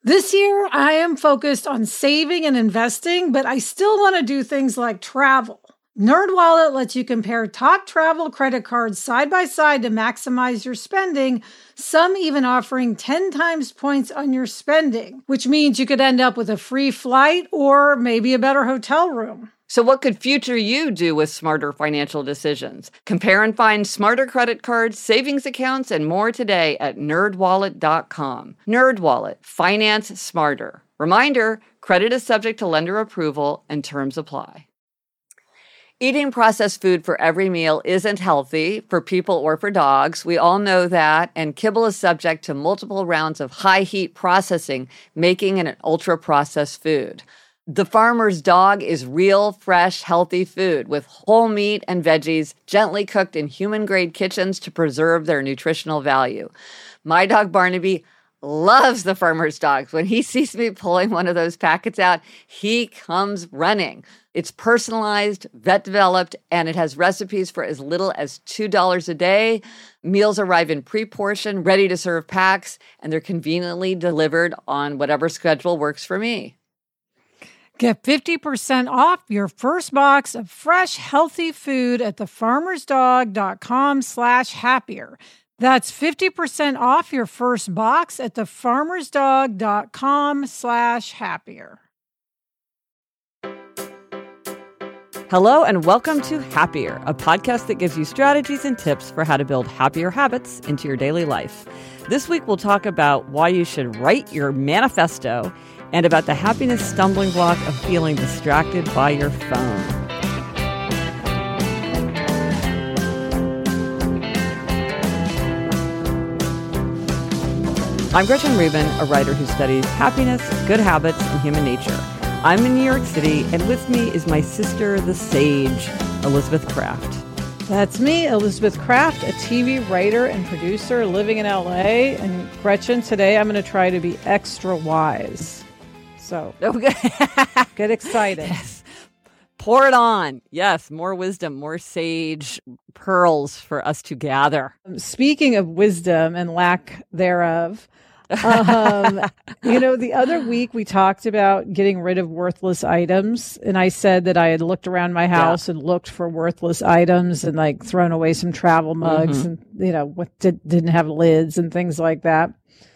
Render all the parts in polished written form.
This year, I am focused on saving and investing, but I still want to do things like travel. NerdWallet lets you compare top travel credit cards side by side to maximize your spending, some even offering 10 times points on your spending, which means you could end up with a free flight or maybe a better hotel room. So what could future you do with smarter financial decisions? Compare and find smarter credit cards, savings accounts, and more today at nerdwallet.com. NerdWallet. Finance smarter. Reminder, credit is subject to lender approval and terms apply. Eating processed food for every meal isn't healthy for people or for dogs. We all know that, and kibble is subject to multiple rounds of high-heat processing, making it an ultra-processed food. The Farmer's Dog is real, fresh, healthy food with whole meat and veggies gently cooked in human-grade kitchens to preserve their nutritional value. My dog Barnaby loves the Farmer's Dogs. When he sees me pulling one of those packets out, he comes running. It's personalized, vet-developed, and it has recipes for as little as $2 a day. Meals arrive in pre-portioned, ready-to-serve packs, and they're conveniently delivered on whatever schedule works for me. Get 50% off your first box of fresh, healthy food at thefarmersdog.com/happier. That's 50% off your first box at thefarmersdog.com/happier. Hello and welcome to Happier, a podcast that gives you strategies and tips for how to build happier habits into your daily life. This week we'll talk about why you should write your manifesto and about the happiness stumbling block of feeling distracted by your phone. I'm Gretchen Rubin, a writer who studies happiness, good habits, and human nature. I'm in New York City, and with me is my sister, the sage, Elizabeth Craft. That's me, Elizabeth Craft, a TV writer and producer living in LA. And Gretchen, today I'm going to try to be extra wise. So get excited. Yes. Pour it on. Yes, more wisdom, more sage pearls for us to gather. Speaking of wisdom and lack thereof, the other week we talked about getting rid of worthless items. And I said that I had looked around my house and looked for worthless items and like thrown away some travel mugs and, what didn't have lids and things like that.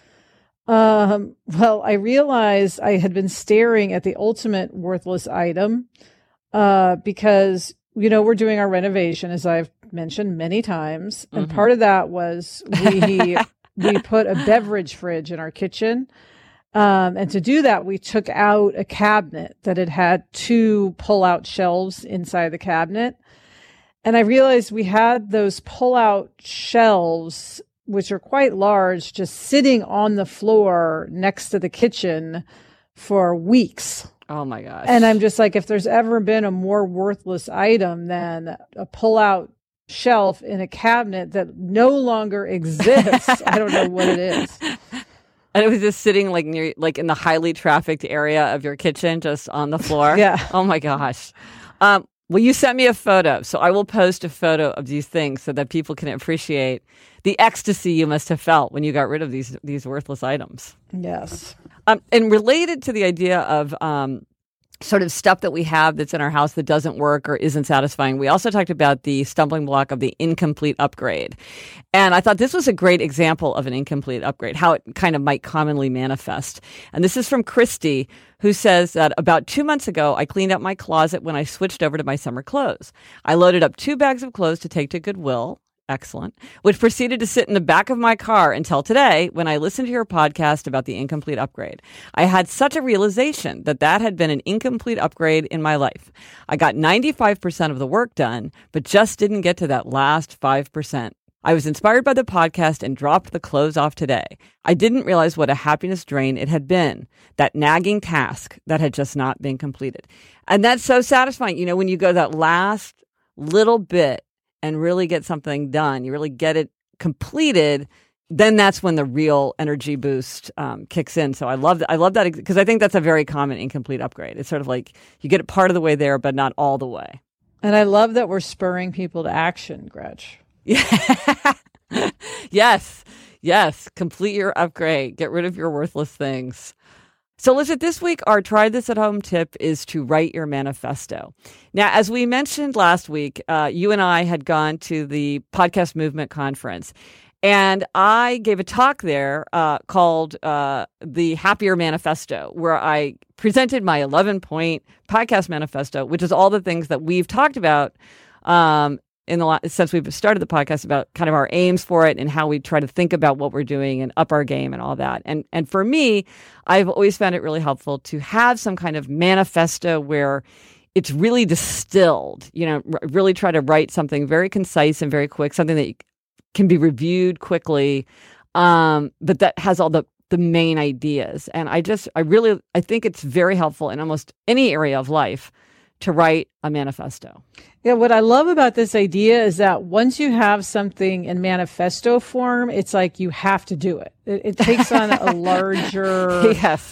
Well, I realized I had been staring at the ultimate worthless item, because, we're doing our renovation, as I've mentioned many times. And part of that was we put a beverage fridge in our kitchen. And to do that, we took out a cabinet that had 2 pull-out shelves inside the cabinet. And I realized we had those pull-out shelves, which are quite large, just sitting on the floor next to the kitchen for weeks. Oh my gosh. And I'm just like, if there's ever been a more worthless item than a pull-out shelf in a cabinet that no longer exists, I don't know what it is. And it was just sitting like near, like in the highly trafficked area of your kitchen, just on the floor. Yeah. Oh my gosh. Well, you sent me a photo, so I will post a photo of these things so that people can appreciate the ecstasy you must have felt when you got rid of these worthless items. Yes. And related to the idea of sort of stuff that we have that's in our house that doesn't work or isn't satisfying, we also talked about the stumbling block of the incomplete upgrade. And I thought this was a great example of an incomplete upgrade, how it kind of might commonly manifest. And this is from Christy, who says that about 2 months ago, I cleaned out my closet when I switched over to my summer clothes. I loaded up 2 bags of clothes to take to Goodwill. Excellent. Which proceeded to sit in the back of my car until today when I listened to your podcast about the incomplete upgrade. I had such a realization that had been an incomplete upgrade in my life. I got 95% of the work done, but just didn't get to that last 5%. I was inspired by the podcast and dropped the clothes off today. I didn't realize what a happiness drain it had been, that nagging task that had just not been completed. And that's so satisfying. When you go that last little bit and really get something done, you really get it completed, then that's when the real energy boost kicks in. So I love that because I think that's a very common incomplete upgrade. It's sort of like you get it part of the way there, but not all the way. And I love that we're spurring people to action, Gretch. Yeah. Yes. Yes, complete your upgrade. Get rid of your worthless things. So, Lizette, this week, our Try This at Home tip is to write your manifesto. Now, as we mentioned last week, you and I had gone to the Podcast Movement Conference, and I gave a talk there called the Happier Manifesto, where I presented my 11-point podcast manifesto, which is all the things that we've talked about since we've started the podcast, about kind of our aims for it and how we try to think about what we're doing and up our game and all that. And for me, I've always found it really helpful to have some kind of manifesto where it's really distilled, really try to write something very concise and very quick, something that can be reviewed quickly, but that has all the main ideas. And I think it's very helpful in almost any area of life to write a manifesto. Yeah, what I love about this idea is that once you have something in manifesto form, it's like you have to do it. It takes on a larger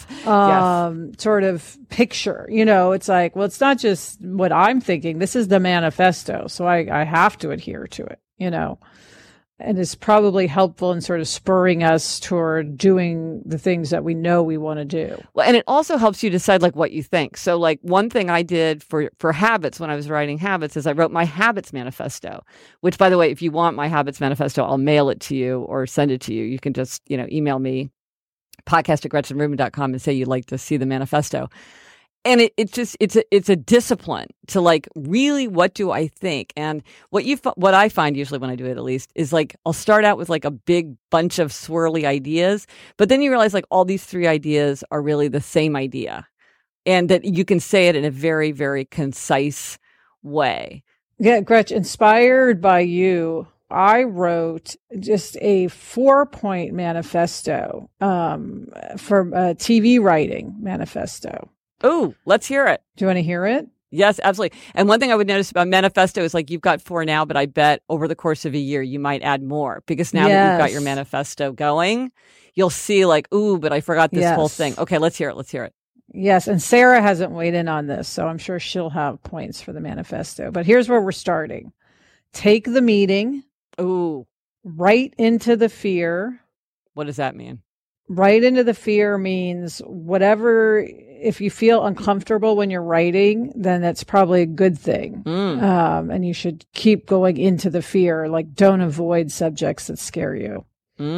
sort of picture. It's like, well, it's not just what I'm thinking. This is the manifesto. So I have to adhere to it, And it's probably helpful in sort of spurring us toward doing the things that we know we want to do. Well, and it also helps you decide what you think. So one thing I did for habits when I was writing habits is I wrote my habits manifesto, which, by the way, if you want my habits manifesto, I'll mail it to you or send it to you. You can just, email me, podcast@GretchenRubin.com, and say you'd like to see the manifesto. And it's a discipline to really, what do I think? And what I find usually when I do it, at least, is I'll start out with a big bunch of swirly ideas, but then you realize all these 3 ideas are really the same idea, and that you can say it in a very, very concise way. Yeah, Gretch, inspired by you, I wrote just a 4-point manifesto for a TV writing manifesto. Oh, let's hear it. Do you want to hear it? Yes, absolutely. And one thing I would notice about manifesto is you've got 4 now, but I bet over the course of a year, you might add more, because now that you've got your manifesto going, you'll see ooh, but I forgot this whole thing. Okay, let's hear it. Yes. And Sarah hasn't weighed in on this, so I'm sure she'll have points for the manifesto, but here's where we're starting. Take the meeting. Ooh. Right into the fear. What does that mean? Right into the fear means whatever. If you feel uncomfortable when you're writing, then that's probably a good thing. And you should keep going into the fear. Don't avoid subjects that scare you.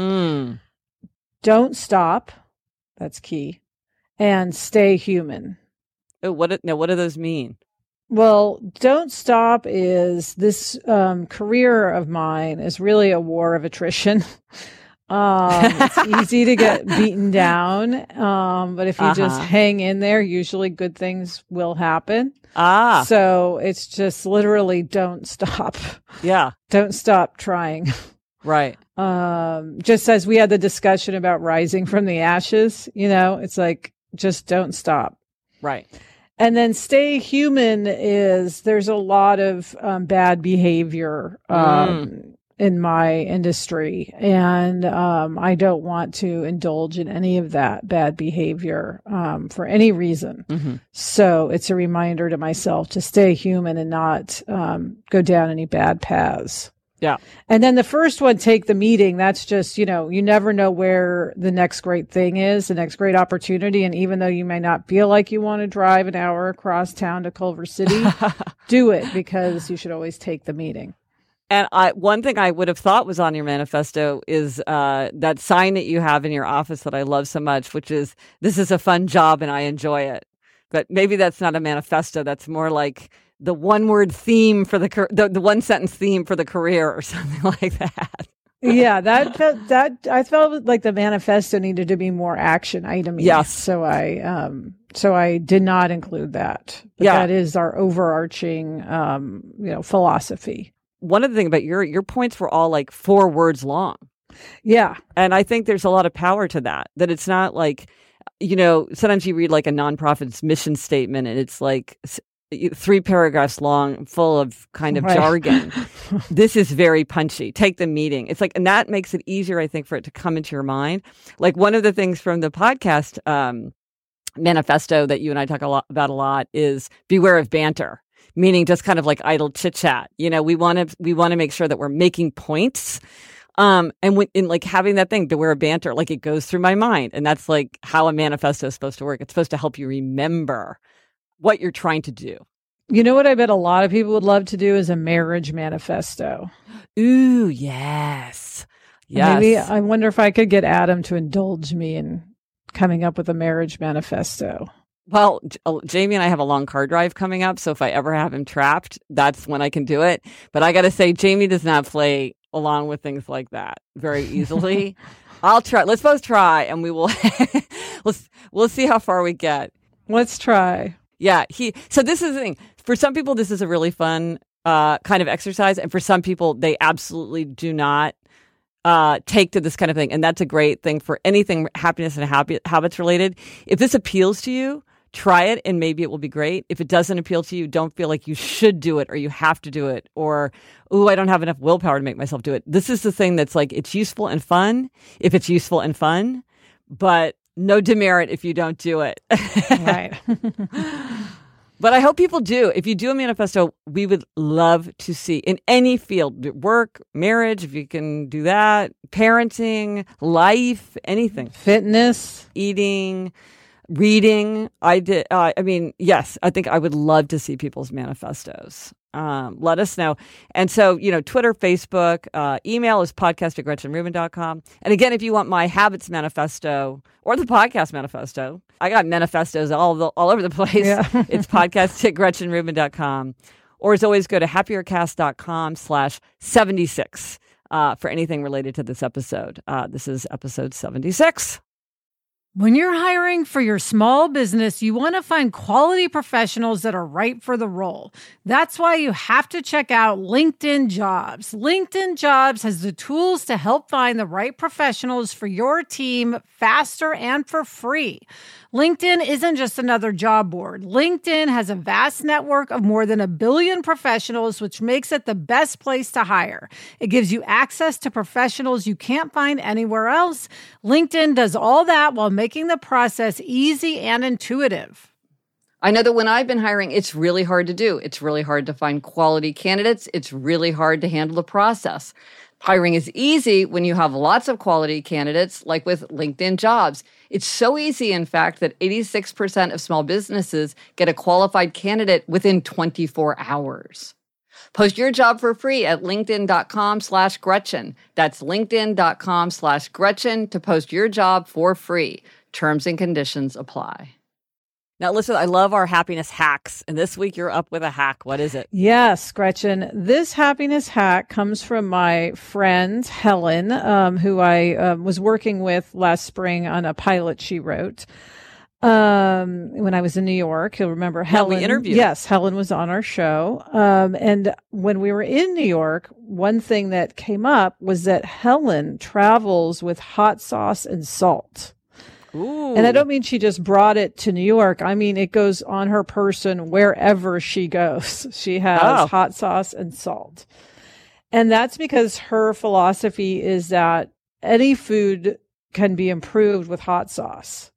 Don't stop. That's key. And stay human. Oh, what do those mean? Well, don't stop is this career of mine is really a war of attrition. It's easy to get beaten down. But if you just hang in there, usually good things will happen. So it's just literally don't stop. Yeah. Don't stop trying. Right. Just as we had the discussion about rising from the ashes, it's just don't stop. Right. And then stay human is there's a lot of bad behavior in my industry. And I don't want to indulge in any of that bad behavior for any reason. Mm-hmm. So it's a reminder to myself to stay human and not go down any bad paths. Yeah. And then the first one, take the meeting. That's just, you never know where the next great thing is, the next great opportunity. And even though you may not feel like you want to drive an hour across town to Culver City, do it, because you should always take the meeting. And one thing I would have thought was on your manifesto is that sign that you have in your office that I love so much, which is, this is a fun job and I enjoy it. But maybe that's not a manifesto. That's more like the one-word theme for the one-sentence theme for the career or something like that. Yeah, I felt like the manifesto needed to be more action item-y. Yes. So I did not include that. But that is our overarching philosophy. One of the things about your points were all 4 words long. Yeah. And I think there's a lot of power to that it's not sometimes you read a nonprofit's mission statement and it's 3 paragraphs long, full of kind of jargon. This is very punchy. Take the meeting. It's and that makes it easier, I think, for it to come into your mind. One of the things from the podcast manifesto that you and I talk about a lot is beware of banter. Meaning just kind of idle chit chat. We want to make sure that we're making points And when in like having that thing to wear a banter, like it goes through my mind. And that's like how a manifesto is supposed to work. It's supposed to help you remember what you're trying to do. You know what I bet a lot of people would love to do is a marriage manifesto. Ooh, yes. Yes. Maybe I wonder if I could get Adam to indulge me in coming up with a marriage manifesto. Well, Jamie and I have a long car drive coming up. So if I ever have him trapped, that's when I can do it. But I got to say, Jamie does not play along with things like that very easily. I'll try. Let's both try and we will, we'll see how far we get. Let's try. Yeah. So this is the thing. For some people, this is a really fun kind of exercise. And for some people, they absolutely do not take to this kind of thing. And that's a great thing for anything happiness and habits related. If this appeals to you, try it and maybe it will be great. If it doesn't appeal to you, don't feel like you should do it or you have to do it or, I don't have enough willpower to make myself do it. This is the thing that's like, it's useful and fun if it's useful and fun, but no demerit if you don't do it. Right. But I hope people do. If you do a manifesto, we would love to see in any field, work, marriage, if you can do that, parenting, life, anything. Fitness. Eating, reading. Yes, I think I would love to see people's manifestos. Let us know. And so, Twitter, Facebook, email is podcast@GretchenRubin.com. And again, if you want my habits manifesto or the podcast manifesto, I got manifestos all over the place. Yeah. It's podcast@GretchenRubin.com. Or as always, go to happiercast.com/76 for anything related to this episode. This is episode 76. When you're hiring for your small business, you want to find quality professionals that are right for the role. That's why you have to check out LinkedIn Jobs. LinkedIn Jobs has the tools to help find the right professionals for your team faster and for free. LinkedIn isn't just another job board. LinkedIn has a vast network of more than 1 billion professionals, which makes it the best place to hire. It gives you access to professionals you can't find anywhere else. LinkedIn does all that while making the process easy and intuitive. I know that when I've been hiring, it's really hard to do. It's really hard to find quality candidates. It's really hard to handle the process. Hiring is easy when you have lots of quality candidates, like with LinkedIn Jobs. It's so easy, in fact, that 86% of small businesses get a qualified candidate within 24 hours. Post your job for free at linkedin.com/Gretchen. That's linkedin.com/Gretchen to post your job for free. Terms and conditions apply. Now, listen, I love our happiness hacks. And this week you're up with a hack. What is it? Yes, Gretchen. This happiness hack comes from my friend, Helen, who I was working with last spring on a pilot she wrote when I was in New York. You'll remember Helen. We interviewed. Yes, Helen was on our show. And when we were in New York, one thing that came up was that Helen travels with hot sauce and salt. Ooh. And I don't mean she just brought it to New York. I mean, it goes on her person wherever she goes. She has hot sauce and salt. And that's because her philosophy is that any food can be improved with hot sauce.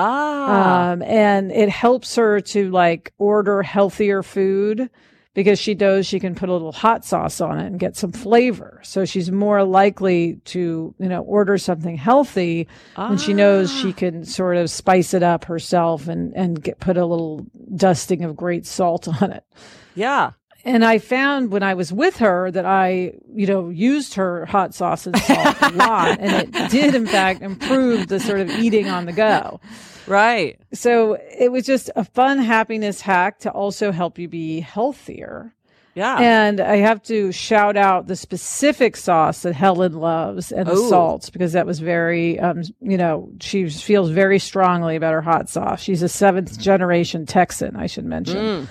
And it helps her to order healthier food because she knows she can put a little hot sauce on it and get some flavor. So she's more likely to, order something healthy when she knows she can sort of spice it up herself and put a little dusting of great salt on it. Yeah. And I found when I was with her that I, used her hot sauce and salt a lot. And it did, in fact, improve the sort of eating on the go. Right. So it was just a fun happiness hack to also help you be healthier. Yeah. And I have to shout out the specific sauce that Helen loves and the salts because that was very, she feels very strongly about her hot sauce. She's a 7th generation Texan, I should mention.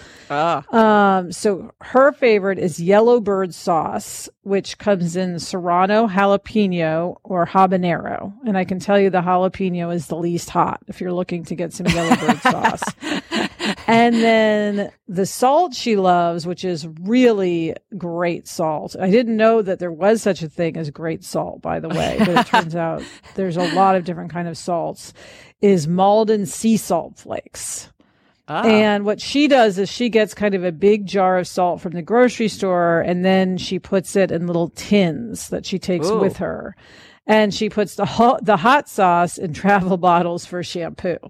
So her favorite is Yellowbird sauce, which comes in Serrano, jalapeno, or habanero. And I can tell you the jalapeno is the least hot if you're looking to get some Yellowbird sauce. And then the salt she loves, which is really great salt. I didn't know that there was such a thing as great salt, by the way, but it turns out there's a lot of different kind of salts, is Maldon sea salt flakes. And what she does is she gets kind of a big jar of salt from the grocery store, and then she puts it in little tins that she takes with her. And she puts the hot sauce in travel bottles for shampoo.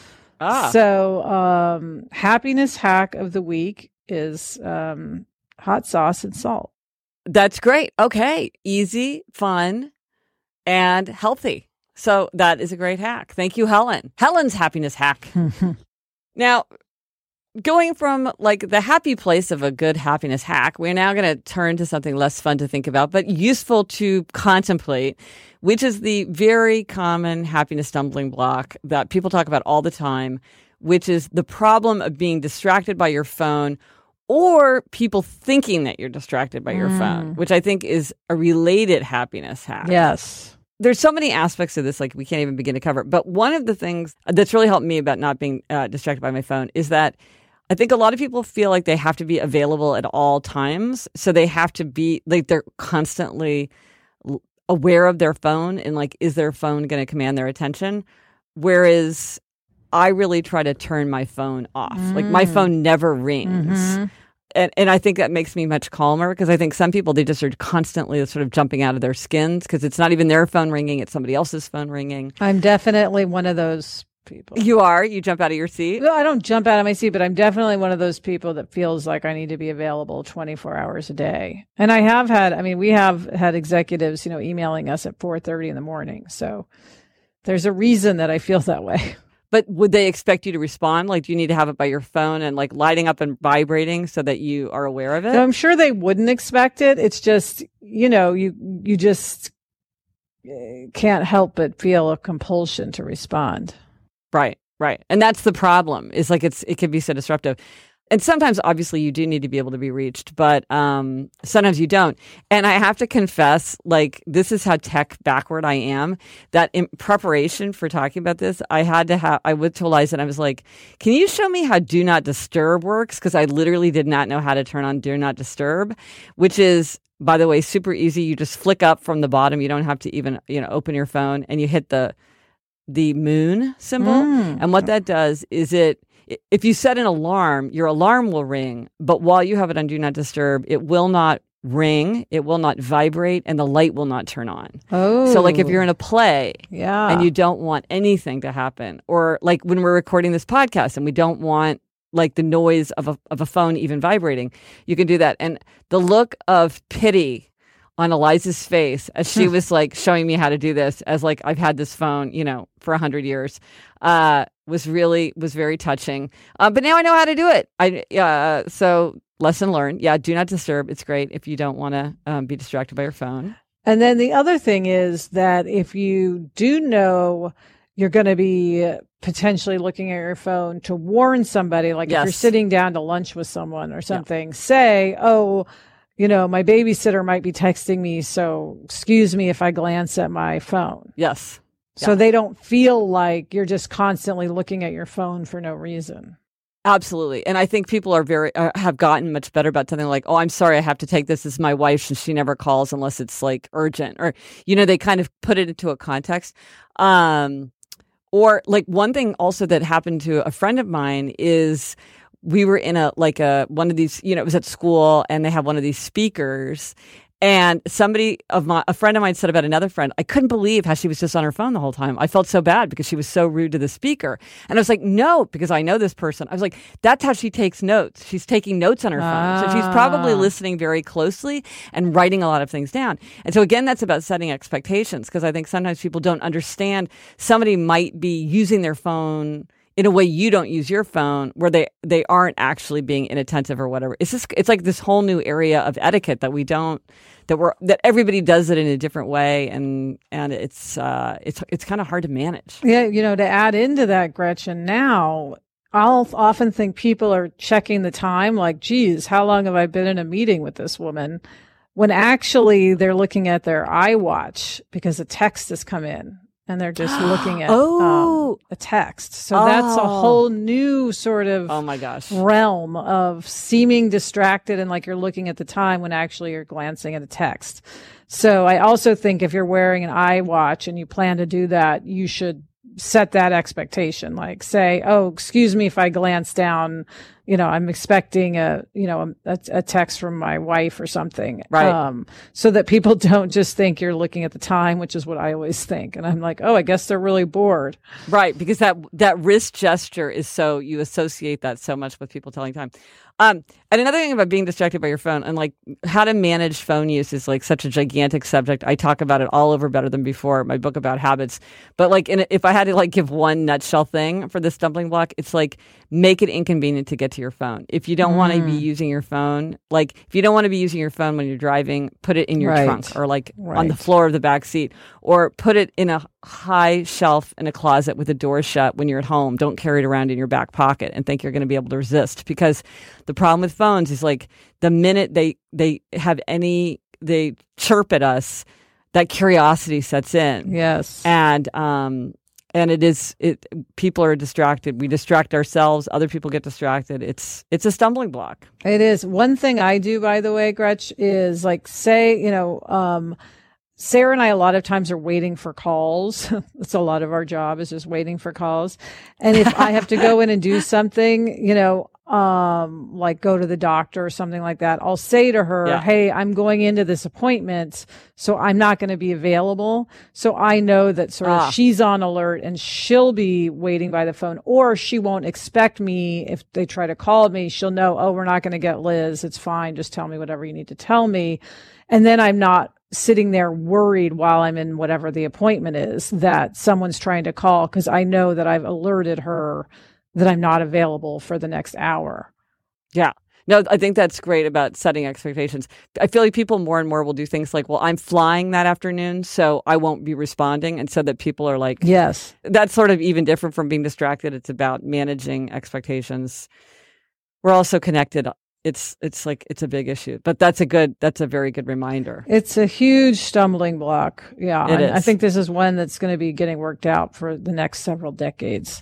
So happiness hack of the week is hot sauce and salt. That's great. Okay. Easy, fun, and healthy. So that is a great hack. Thank you, Helen. Helen's happiness hack. Now, going from like the happy place of a good happiness hack, we're now going to turn to something less fun to think about, but useful to contemplate, which is the very common happiness stumbling block that people talk about all the time, which is the problem of being distracted by your phone or people thinking that you're distracted by your phone, which I think is a related happiness hack. Yes. There's so many aspects of this, like we can't even begin to cover. But one of the things that's really helped me about not being distracted by my phone is that I think a lot of people feel like they have to be available at all times. So they have to be like they're constantly aware of their phone and like, is their phone going to command their attention? Whereas I really try to turn my phone off. Like my phone never rings. And I think that makes me much calmer because I think some people, they just are constantly sort of jumping out of their skins because it's not even their phone ringing, it's somebody else's phone ringing. I'm definitely one of those people. You are? You jump out of your seat? No, I don't jump out of my seat, but I'm definitely one of those people that feels like I need to be available 24 hours a day. And I have had, I mean, we have had executives, you know, emailing us at 4:30 in the morning. So there's a reason that I feel that way. But would they expect you to respond? Like, do you need to have it by your phone and like lighting up and vibrating so that you are aware of it? No, I'm sure they wouldn't expect it. It's just, you know, you just can't help but feel a compulsion to respond. Right. And that's the problem. Is like it can be so disruptive. And sometimes, obviously, you do need to be able to be reached, but sometimes you don't. And I have to confess, like, this is how tech backward I am, that in preparation for talking about this, I went to Eliza and I was like, can you show me how Do Not Disturb works? Because I literally did not know how to turn on Do Not Disturb, which is, by the way, super easy. You just flick up from the bottom. You don't have to even, open your phone, and you hit the moon symbol. And what that does is if you set an alarm, your alarm will ring, but while you have it on Do Not Disturb, it will not ring, it will not vibrate, and the light will not turn on. Oh. So like if you're in a play and you don't want anything to happen, or like when we're recording this podcast and we don't want like the noise of a phone even vibrating, you can do that. And the look of pity on Eliza's face as she was like showing me how to do this, as like I've had this phone, for 100 years, was very touching. But now I know how to do it. So lesson learned. Yeah, Do Not Disturb. It's great if you don't want to be distracted by your phone. And then the other thing is that if you do know you're going to be potentially looking at your phone, to warn somebody, like if you're sitting down to lunch with someone or something, say, my babysitter might be texting me, so excuse me if I glance at my phone. Yes. So they don't feel like you're just constantly looking at your phone for no reason. Absolutely. And I think people are have gotten much better about something like, oh, I'm sorry, I have to take this. This is my wife, and she never calls unless it's like urgent. Or, they kind of put it into a context. Or like one thing also that happened to a friend of mine is we were in one of these, it was at school, and they have one of these speakers. And a friend of mine said about another friend, I couldn't believe how she was just on her phone the whole time. I felt so bad because she was so rude to the speaker. And I was like, no, because I know this person. I was like, that's how she takes notes. She's taking notes on her phone. So she's probably listening very closely and writing a lot of things down. And so again, that's about setting expectations, because I think sometimes people don't understand somebody might be using their phone in a way you don't use your phone, where they aren't actually being inattentive or whatever. It's like this whole new area of etiquette that everybody does it in a different way, and it's kind of hard to manage. Yeah, to add into that, Gretchen, now I'll often think people are checking the time, like, geez, how long have I been in a meeting with this woman? When actually they're looking at their iWatch because a text has come in. And they're just looking at a text. So that's a whole new sort of realm of seeming distracted and like you're looking at the time when actually you're glancing at a text. So I also think if you're wearing an iWatch and you plan to do that, you should set that expectation. Like say, oh, excuse me if I glance down, I'm expecting a text from my wife or something. Right. So that people don't just think you're looking at the time, which is what I always think. And I'm like, oh, I guess they're really bored. Right. Because that wrist gesture is so, you associate that so much with people telling time. And another thing about being distracted by your phone and like how to manage phone use is like such a gigantic subject. I talk about it all over Better Than Before, my book about habits. But like if I had to like give one nutshell thing for this stumbling block, it's like make it inconvenient to get to your phone. If you don't want to be using your phone, like if you don't want to be using your phone when you're driving, put it in your trunk or like on the floor of the back seat, or put it in a high shelf in a closet with the door shut when you're at home. Don't carry it around in your back pocket and think you're going to be able to resist, because the problem with phones is like the minute they chirp at us, that curiosity sets in. Yes. And people are distracted. We distract ourselves. Other people get distracted. It's a stumbling block. It is. One thing I do, by the way, Gretch, is like say, Sarah and I a lot of times are waiting for calls. That's a lot of our job, is just waiting for calls. And if I have to go in and do something, like go to the doctor or something like that, I'll say to her, hey, I'm going into this appointment, so I'm not going to be available. So I know that sort of she's on alert and she'll be waiting by the phone, or she won't expect me. If they try to call me, she'll know, oh, we're not going to get Liz. It's fine. Just tell me whatever you need to tell me. And then I'm not sitting there worried while I'm in whatever the appointment is that someone's trying to call, because I know that I've alerted her that I'm not available for the next hour. Yeah. No, I think that's great about setting expectations. I feel like people more and more will do things like, well, I'm flying that afternoon, so I won't be responding. And so that people are like, yes, that's sort of even different from being distracted. It's about managing expectations. We're also connected. It's like, it's a big issue, but that's a very good reminder. It's a huge stumbling block. Yeah. It is. I think this is one that's going to be getting worked out for the next several decades.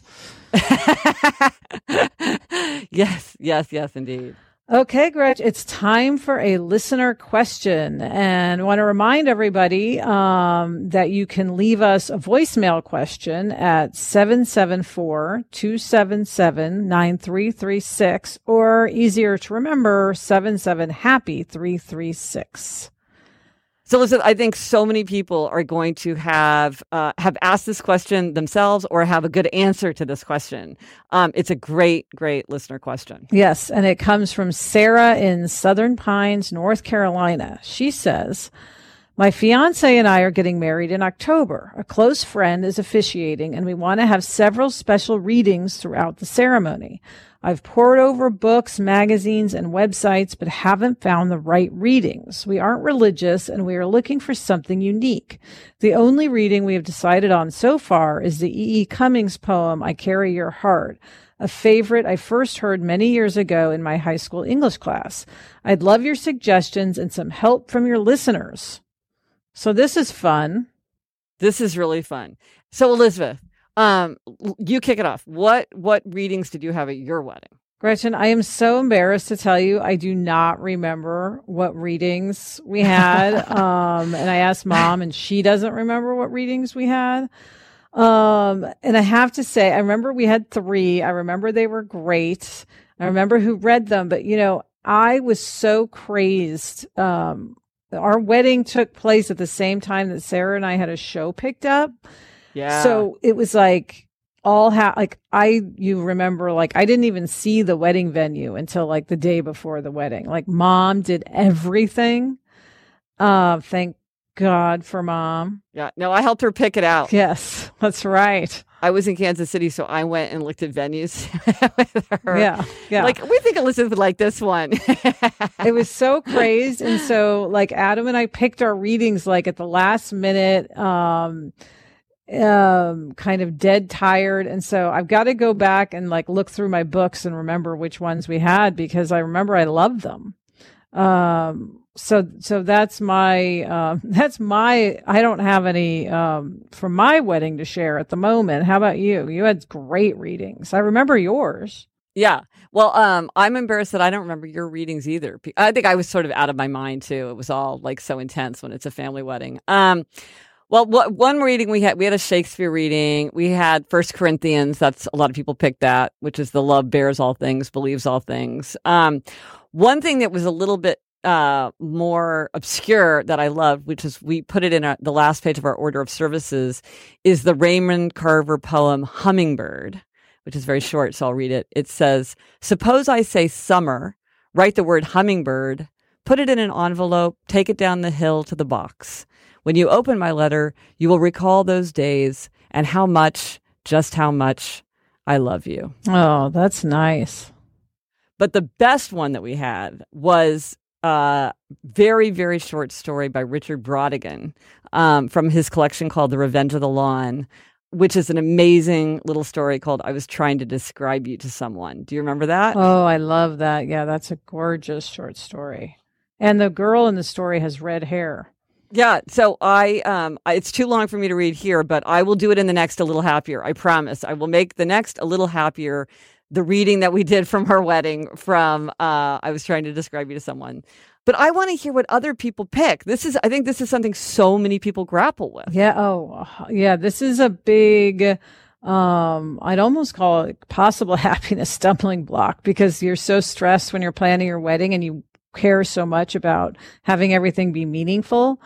Yes, indeed. Okay, Gretch, it's time for a listener question. And I want to remind everybody that you can leave us a voicemail question at 774-277-9336, or easier to remember, 77-HAPPY-336. So listen, I think so many people are going to have asked this question themselves or have a good answer to this question. It's a great, great listener question. Yes, and it comes from Sarah in Southern Pines, North Carolina. She says, my fiance and I are getting married in October. A close friend is officiating, and we want to have several special readings throughout the ceremony. I've pored over books, magazines, and websites, but haven't found the right readings. We aren't religious, and we are looking for something unique. The only reading we have decided on so far is the E. E. Cummings poem, I Carry Your Heart, a favorite I first heard many years ago in my high school English class. I'd love your suggestions and some help from your listeners. So this is fun. This is really fun. So Elizabeth, you kick it off. What readings did you have at your wedding? Gretchen, I am so embarrassed to tell you, I do not remember what readings we had. And I asked Mom, and she doesn't remember what readings we had. And I have to say, I remember we had 3. I remember they were great. I remember who read them, but I was so crazed. Our wedding took place at the same time that Sarah and I had a show picked up. Yeah. So it was like you remember, like I didn't even see the wedding venue until like the day before the wedding. Like Mom did everything. Thank God for Mom. Yeah. No, I helped her pick it out. Yes, that's right. I was in Kansas City, so I went and looked at venues with her. Yeah. Like, we think Elizabeth would like this one. It was so crazed. And so like Adam and I picked our readings like at the last minute, kind of dead tired. And so I've got to go back and like look through my books and remember which ones we had, because I remember I loved them. So that's my, I don't have any, from my wedding to share at the moment. How about you? You had great readings. I remember yours. Yeah. Well, I'm embarrassed that I don't remember your readings either. I think I was sort of out of my mind too. It was all like so intense when it's a family wedding. Well, one reading we had a Shakespeare reading. We had First Corinthians. That's a lot of people picked that, which is the love bears all things, believes all things. One thing that was a little bit more obscure that I loved, which is we put it in the last page of our order of services, is the Raymond Carver poem Hummingbird, which is very short, so I'll read it. It says, "Suppose I say summer, write the word hummingbird, put it in an envelope, take it down the hill to the box. When you open my letter, you will recall those days and how much, just how much, I love you." Oh, that's nice. But the best one that we had was a very, very short story by Richard Brautigan from his collection called The Revenge of the Lawn, which is an amazing little story called I Was Trying to Describe You to Someone. Do you remember that? Oh, I love that. Yeah, that's a gorgeous short story. And the girl in the story has red hair. Yeah, so it's too long for me to read here, but I will do it in the next A Little Happier. I promise. I will make the next A Little Happier the reading that we did from her wedding from I Was Trying to Describe You to Someone. But I want to hear what other people pick. I think this is something so many people grapple with. Yeah. Oh, yeah. This is a big, I'd almost call it possible happiness stumbling block, because you're so stressed when you're planning your wedding and you care so much about having everything be meaningful,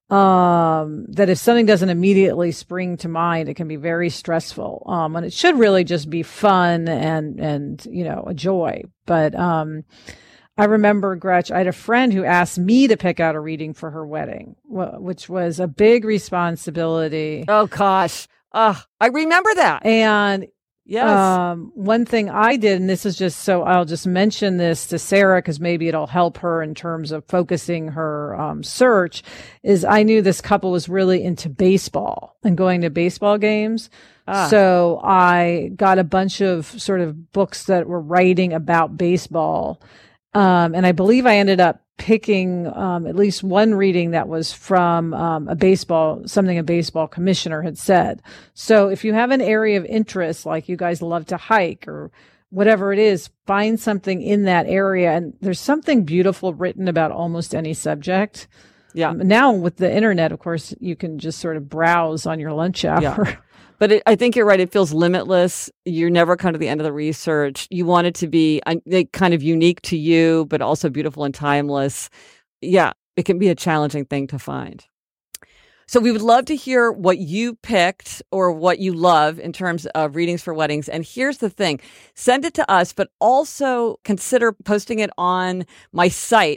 that if something doesn't immediately spring to mind, it can be very stressful. And it should really just be fun and, a joy. But, I remember, Gretch, I had a friend who asked me to pick out a reading for her wedding, which was a big responsibility. Oh, gosh. I remember that. And yes, one thing I did, and this is just so I'll just mention this to Sarah because maybe it'll help her in terms of focusing her search, is I knew this couple was really into baseball and going to baseball games. So I got a bunch of sort of books that were writing about baseball. And I believe I ended up picking at least one reading that was from something a baseball commissioner had said. So if you have an area of interest, like you guys love to hike or whatever it is, find something in that area. And there's something beautiful written about almost any subject. Yeah. Now with the internet, of course, you can just sort of browse on your lunch hour. Yeah. But I think you're right. It feels limitless. You're never kind of the end of the research. You want it to be kind of unique to you, but also beautiful and timeless. Yeah, it can be a challenging thing to find. So we would love to hear what you picked or what you love in terms of readings for weddings. And here's the thing. Send it to us, but also consider posting it on my site,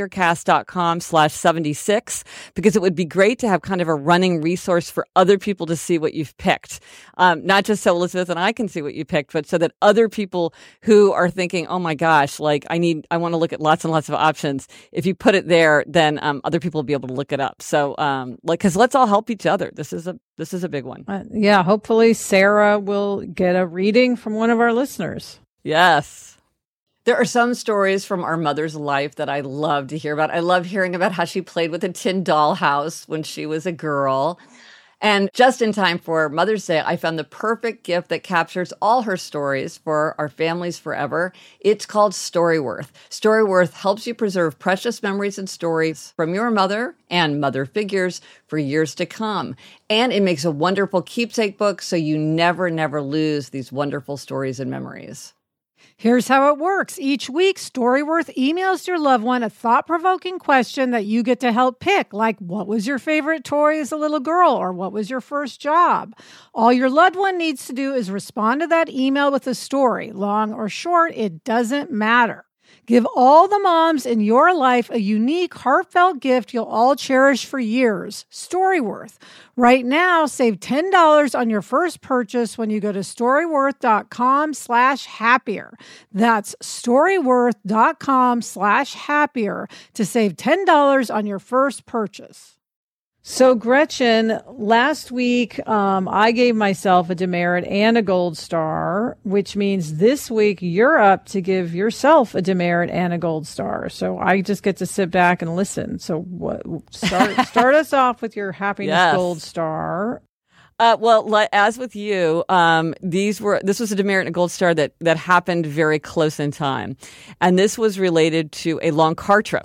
happiercast.com/76, because it would be great to have kind of a running resource for other people to see what you've picked. Not just so Elizabeth and I can see what you picked, but so that other people who are thinking, oh my gosh, like I want to look at lots and lots of options. If you put it there, then other people will be able to look it up. So because let's all help each other. This is a big one. Yeah, hopefully Sarah will get a reading from one of our listeners. Yes. There are some stories from our mother's life that I love to hear about. I love hearing about how she played with a tin dollhouse when she was a girl. And just in time for Mother's Day, I found the perfect gift that captures all her stories for our families forever. It's called Storyworth. Storyworth helps you preserve precious memories and stories from your mother and mother figures for years to come. And it makes a wonderful keepsake book so you never lose these wonderful stories and memories. Here's how it works. Each week, Storyworth emails your loved one a thought-provoking question that you get to help pick, like what was your favorite toy as a little girl, or what was your first job? All your loved one needs to do is respond to that email with a story. Long or short, it doesn't matter. Give all the moms in your life a unique, heartfelt gift you'll all cherish for years. Storyworth. Right now, save $10 on your first purchase when you go to storyworth.com/happier. That's storyworth.com/happier to save $10 on your first purchase. So Gretchen, last week, I gave myself a demerit and a gold star, which means this week you're up to give yourself a demerit and a gold star. So I just get to sit back and listen. So start us off with your happiness gold star. As with you, this was a demerit and a gold star that happened very close in time, and this was related to a long car trip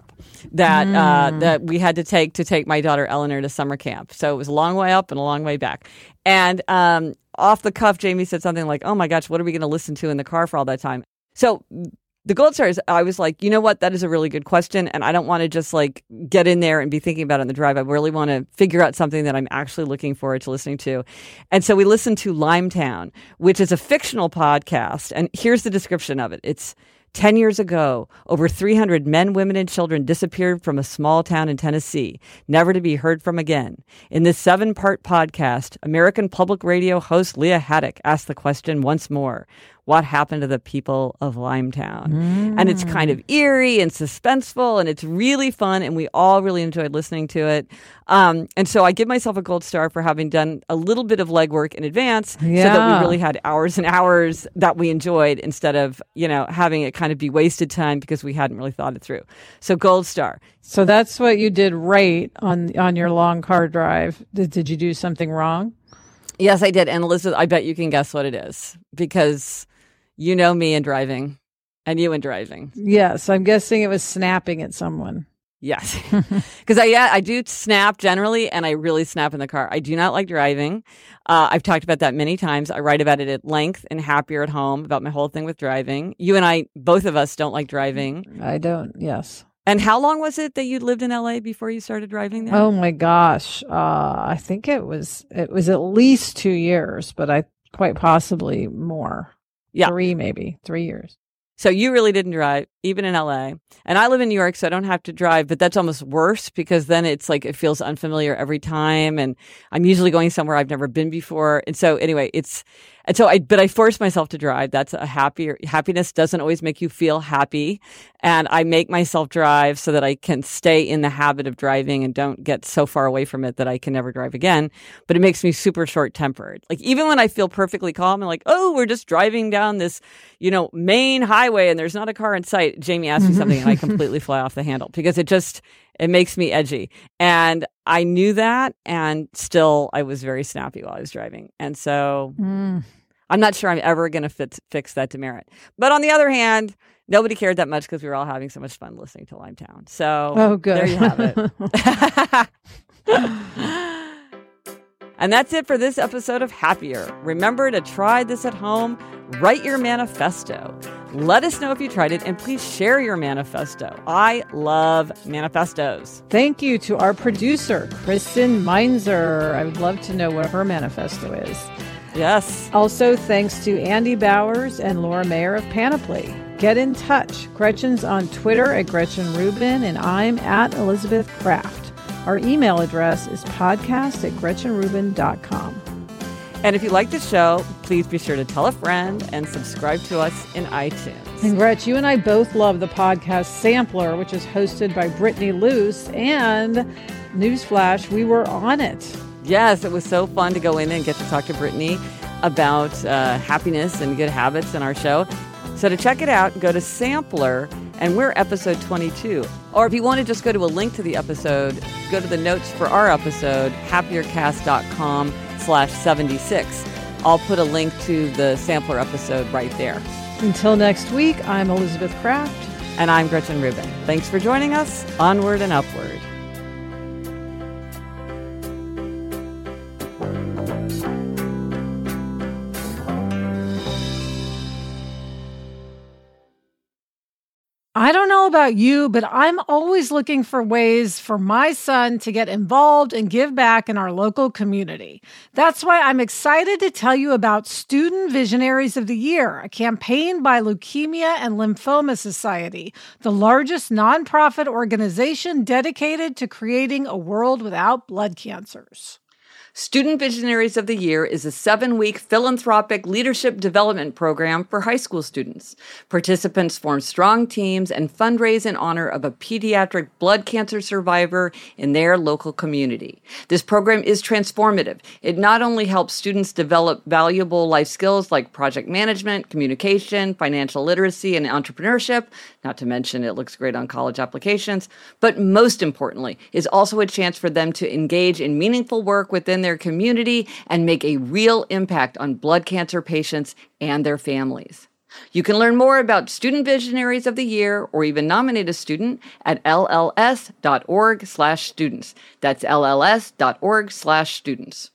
that we had to take my daughter Eleanor to summer camp. So it was a long way up and a long way back, and off the cuff, Jamie said something like, "Oh my gosh, what are we going to listen to in the car for all that time?" So the gold stars, I was like, you know what? That is a really good question. And I don't want to just like get in there and be thinking about it on the drive. I really want to figure out something that I'm actually looking forward to listening to. And so we listened to Limetown, which is a fictional podcast. And here's the description of it. It's 10 years ago, over 300 men, women, and children disappeared from a small town in Tennessee, never to be heard from again. In this 7-part podcast, American Public Radio host Leah Haddock asked the question once more. What happened to the people of Limetown? And it's kind of eerie and suspenseful, and it's really fun, and we all really enjoyed listening to it. And so I give myself a gold star for having done a little bit of legwork in advance so that we really had hours and hours that we enjoyed instead of, having it kind of be wasted time because we hadn't really thought it through. So gold star. So that's what you did right on your long car drive. Did you do something wrong? Yes, I did. And Elizabeth, I bet you can guess what it is because you know me and driving and you and driving. Yes, I'm guessing it was snapping at someone. Yes, because I do snap generally, and I really snap in the car. I do not like driving. I've talked about that many times. I write about it at length in Happier at Home about my whole thing with driving. You and I, both of us, don't like driving. I don't, yes. And how long was it that you lived in LA before you started driving there? Oh my gosh. I think it was at least 2 years, but quite possibly more. Yeah. 3 years. So you really didn't drive, even in LA. And I live in New York, so I don't have to drive, but that's almost worse because then it's like it feels unfamiliar every time. And I'm usually going somewhere I've never been before. And so anyway, but I force myself to drive. That's happiness doesn't always make you feel happy. And I make myself drive so that I can stay in the habit of driving and don't get so far away from it that I can never drive again. But it makes me super short tempered. Like even when I feel perfectly calm and like, oh, we're just driving down this, main highway and there's not a car in sight. Jamie asks me something and I completely fly off the handle because it makes me edgy. And I knew that, and still I was very snappy while I was driving. And so I'm not sure I'm ever going to fix that demerit. But on the other hand, nobody cared that much because we were all having so much fun listening to Limetown. So good. There you have it. And that's it for this episode of Happier. Remember to try this at home. Write your manifesto. Let us know if you tried it, and please share your manifesto. I love manifestos. Thank you to our producer, Kristen Meinzer. I would love to know what her manifesto is. Yes. Also, thanks to Andy Bowers and Laura Mayer of Panoply. Get in touch. Gretchen's on Twitter at Gretchen Rubin, and I'm at Elizabeth Kraft. Our email address is podcast@GretchenRubin.com. And if you like the show, please be sure to tell a friend and subscribe to us in iTunes. And Gretch, you and I both love the podcast Sampler, which is hosted by Brittany Luce. And newsflash, we were on it. Yes, it was so fun to go in and get to talk to Brittany about happiness and good habits in our show. So to check it out, go to Sampler, and we're episode 22. Or if you want to just go to a link to the episode, go to the notes for our episode, happiercast.com/76. I'll put a link to the Sampler episode right there. Until next week, I'm Elizabeth Kraft. And I'm Gretchen Rubin. Thanks for joining us. Onward and upward. I don't know about you, but I'm always looking for ways for my son to get involved and give back in our local community. That's why I'm excited to tell you about Student Visionaries of the Year, a campaign by Leukemia and Lymphoma Society, the largest nonprofit organization dedicated to creating a world without blood cancers. Student Visionaries of the Year is a 7-week philanthropic leadership development program for high school students. Participants form strong teams and fundraise in honor of a pediatric blood cancer survivor in their local community. This program is transformative. It not only helps students develop valuable life skills like project management, communication, financial literacy, and entrepreneurship, not to mention it looks great on college applications, but most importantly, is also a chance for them to engage in meaningful work within their community and make a real impact on blood cancer patients and their families. You can learn more about Student Visionaries of the Year or even nominate a student at lls.org/students. That's lls.org/students.